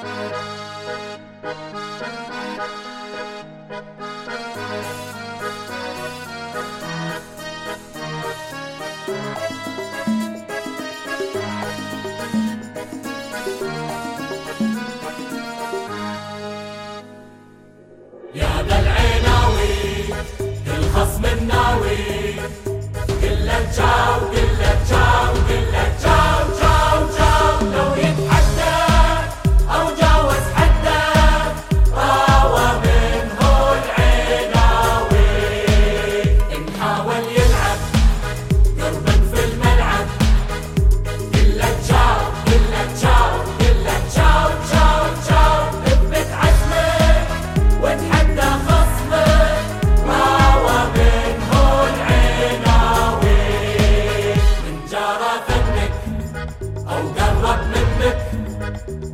يا ذا العيناوي كل خصم الناوي كله تشاو كله تشاو كله تشاو تشاو تشاو لو يتحدى أو جاوز حده راوى منه العيناوي إن حاول يلعب قرب في الملعب كله تشاو كله تشاو كله تشاو تشاو تشاو اثبت عزمك وتحدى خصمك راوى منه العيناوي من جارى فنك أو قرب منك